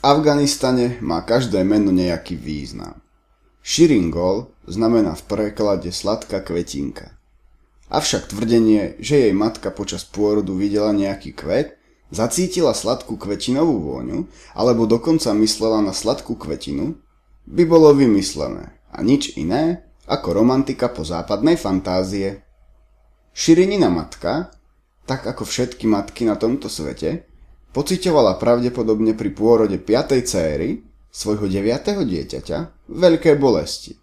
Afganistane má každé meno nejaký význam. Shirin-Gol znamená v preklade sladká kvetinka. Avšak tvrdenie, že jej matka počas pôrodu videla nejaký kvet, zacítila sladkú kvetinovú vôňu, alebo dokonca myslela na sladkú kvetinu, by bolo vymyslené a nič iné ako romantika po západnej fantázie. Shirinina matka, tak ako všetky matky na tomto svete, pociťovala pravdepodobne pri pôrode 5. céry, svojho 9. dieťaťa, veľké bolesti.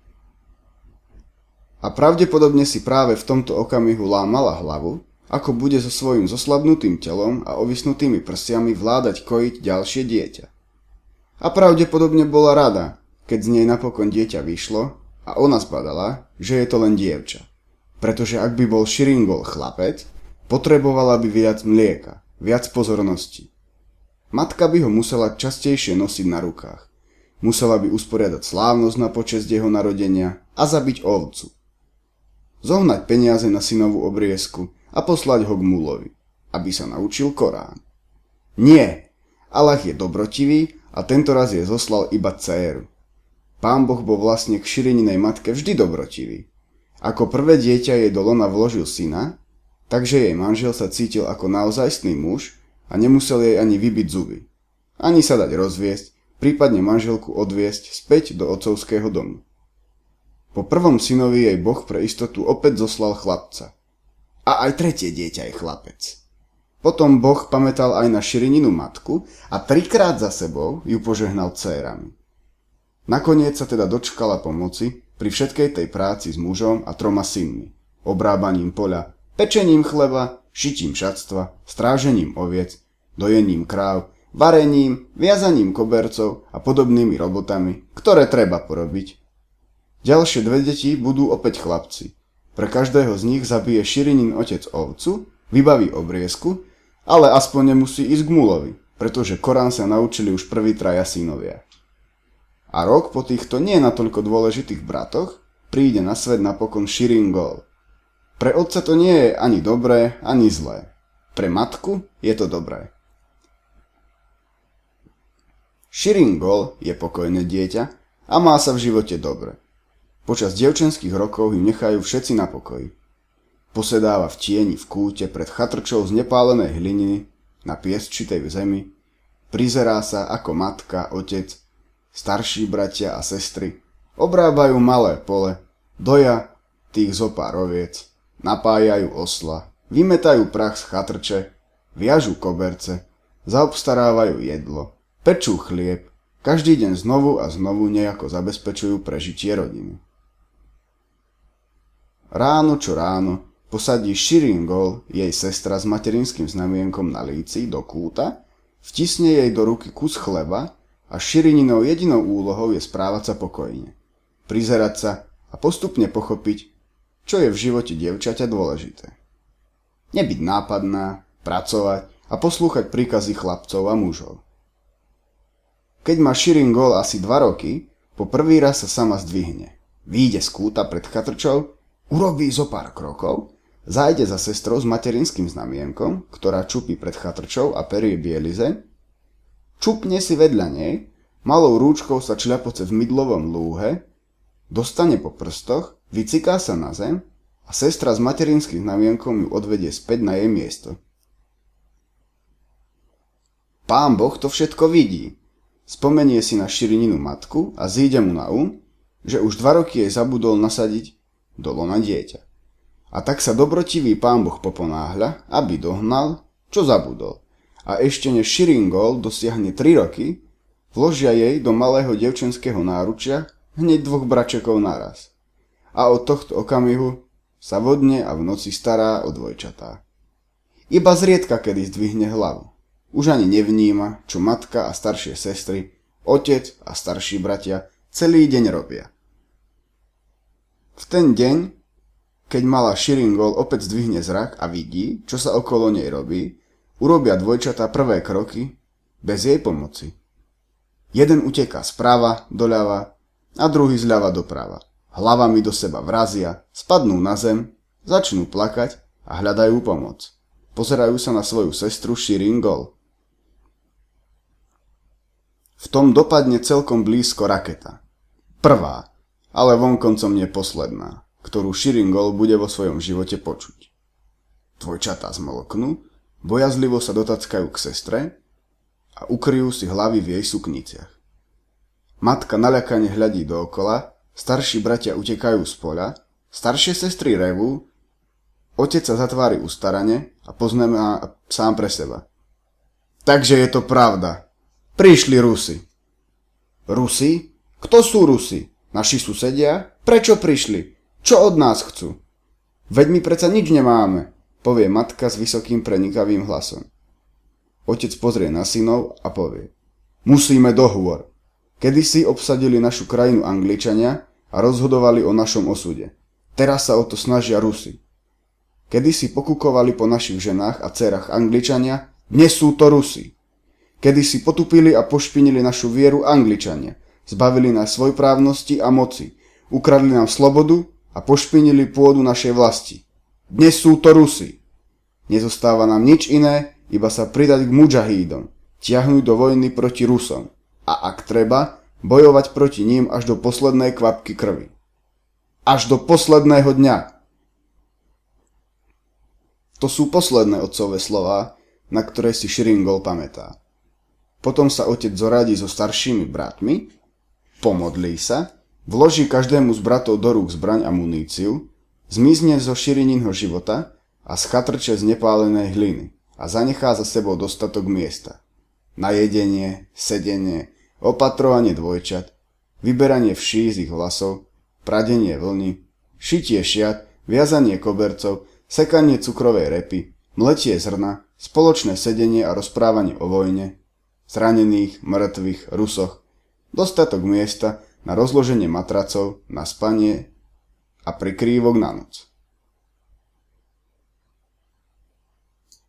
A pravdepodobne si práve v tomto okamihu lámala hlavu, ako bude so svojím zoslabnutým telom a ovisnutými prsiami vládať kojiť ďalšie dieťa. A pravdepodobne bola rada, keď z nej napokon dieťa vyšlo a ona zbadala, že je to len dievča. Pretože ak by bol Shirin-Gol chlapec, potrebovala by viac mlieka, viac pozornosti. Matka by ho musela častejšie nosiť na rukách. Musela by usporiadať slávnosť na počesť jeho narodenia a zabiť ovcu. Zohnať peniaze na synovú obriezku a poslať ho k mulovi, aby sa naučil Korán. Nie, Allah je dobrotivý a tento raz jej zoslal iba dcéru. Pán Boh bol vlastne k Shirininej matke vždy dobrotivý. Ako prvé dieťa jej do lona vložil syna, takže jej manžel sa cítil ako naozajstný muž a nemusel jej ani vybiť zuby. Ani sa dať rozviesť, prípadne manželku odviesť späť do otcovského domu. Po prvom synovi jej Boh pre istotu opäť zoslal chlapca. A aj tretie dieťa je chlapec. Potom Boh pamätal aj na Shirininu matku a 3-krát za sebou ju požehnal dcérami. Nakoniec sa teda dočkala pomoci pri všetkej tej práci s mužom a 3 synmi, obrábaním poľa, pečením chleba, šitím šatstva, strážením oviec, dojením kráv, varením, viazaním kobercov a podobnými robotami, ktoré treba porobiť. Ďalšie 2 deti budú opäť chlapci. Pre každého z nich zabije Shirinin otec ovcu, vybaví obriezku, ale aspoň nemusí ísť k mulovi, pretože Korán sa naučili už prví 3 synovia. A rok po týchto nie natoľko dôležitých bratoch príde na svet napokon Shirin-Gol. Pre otca to nie je ani dobré, ani zlé. Pre matku je to dobré. Shirin-Gol je pokojné dieťa a má sa v živote dobre. Počas dievčenských rokov ju nechajú všetci na pokoji. Posedáva v tieni v kúte pred chatrčou z nepálenej hlininy na piesčitej zemi, prizerá sa ako matka, otec, starší bratia a sestry, obrábajú malé pole, doja tých zopár oviec, napájajú osla, vymetajú prach z chatrče, viažú koberce, zaobstarávajú jedlo, pečú chlieb, každý deň znovu a znovu nejako zabezpečujú prežitie rodiny. Ráno čo ráno posadí Shirin-Gol jej sestra s materinským znamienkom na líci do kúta, vtisne jej do ruky kus chleba a Shirininou jedinou úlohou je správať sa pokojne, prizerať sa a postupne pochopiť, čo je v živote dievčaťa dôležité. Nebyť nápadná, pracovať a poslúchať príkazy chlapcov a mužov. Keď má Shirin-Gol asi 2 roky, po prvý raz sa sama zdvihne. Vyjde z kúta pred chatrčou, urobí zo pár krokov, zájde za sestrou s materinským znamienkom, ktorá čupí pred chatrčou a perie bielize, čupne si vedľa nej, malou rúčkou sa čľapoce v mydlovom lúhe, dostane po prstoch, vyciká sa na zem a sestra s materinským znamienkom ju odvedie späť na jej miesto. Pán Boh to všetko vidí. Spomenie si na Shirininu matku a zíde mu na že už 2 roky jej zabudol nasadiť do lona dieťa. A tak sa dobrotivý Pán Boh poponáhľa, aby dohnal, čo zabudol. A ešte než Shirin-Gol dosiahne 3 roky, vložia jej do malého dievčenského náručia hneď 2 bračekov naraz. A od tohto okamihu sa vodne a v noci stará o dvojčatá. Iba zriedka kedy zdvihne hlavu. Už ani nevníma, čo matka a staršie sestry, otec a starší bratia celý deň robia. V ten deň, keď malá Shirin-Gol opäť zdvihne zrak a vidí, čo sa okolo nej robí, urobia dvojčatá prvé kroky bez jej pomoci. Jeden uteká sprava doľava a druhý zľava doprava. Hlavami do seba vrazia, spadnú na zem, začnú plakať a hľadajú pomoc. Pozerajú sa na svoju sestru Shirin-Gol. tom dopadne celkom blízko raketa. Prvá, ale vonkoncom nie posledná, ktorú Širingol bude vo svojom živote počuť. Dvojčatá zmlknú, bojazlivo sa dotackajú k sestre a ukryjú si hlavy v jej sukniciach. Matka naľakane hľadí dookola, starší bratia utekajú z poľa, staršie sestry revú, otec sa zatvári ustarane a poznáva sám pre seba. Takže je to pravda. Prišli Rusi. Rusi? Kto sú Rusi? Naši susedia? Prečo prišli? Čo od nás chcú? Veď my predsa nič nemáme, povie matka s vysokým prenikavým hlasom. Otec pozrie na synov a povie. Musíme do hôr. Kedysi obsadili našu krajinu Angličania a rozhodovali o našom osude. Teraz sa o to snažia Rusi. Kedysi pokukovali po našich ženách a dcerách Angličania, dnes sú to Rusi. Kedysi potupili a pošpinili našu vieru Angličania, zbavili nás svojprávnosti a moci, ukradli nám slobodu a pošpinili pôdu našej vlasti. Dnes sú to Rusi. Nezostáva nám nič iné, iba sa pridať k mudžahídom, tiahnuť do vojny proti Rusom a ak treba, bojovať proti ním až do poslednej kvapky krvi. Až do posledného dňa. To sú posledné otcové slová, na ktoré si Širingol pamätá. Potom sa otec zoradí so staršími bratmi, pomodlí sa, vloží každému z bratov do rúk zbraň a muníciu, zmizne zo Širininho života a schatrče z nepálenej hliny a zanechá za sebou dostatok miesta. Na jedenie, sedenie, opatrovanie dvojčat, vyberanie vší z ich vlasov, pradenie vlny, šitie šiat, viazanie kobercov, sekanie cukrovej repy, mletie zrna, spoločné sedenie a rozprávanie o vojne, zranených, mŕtvych, Rusoch, dostatok miesta na rozloženie matracov, na spanie a prikrývok na noc.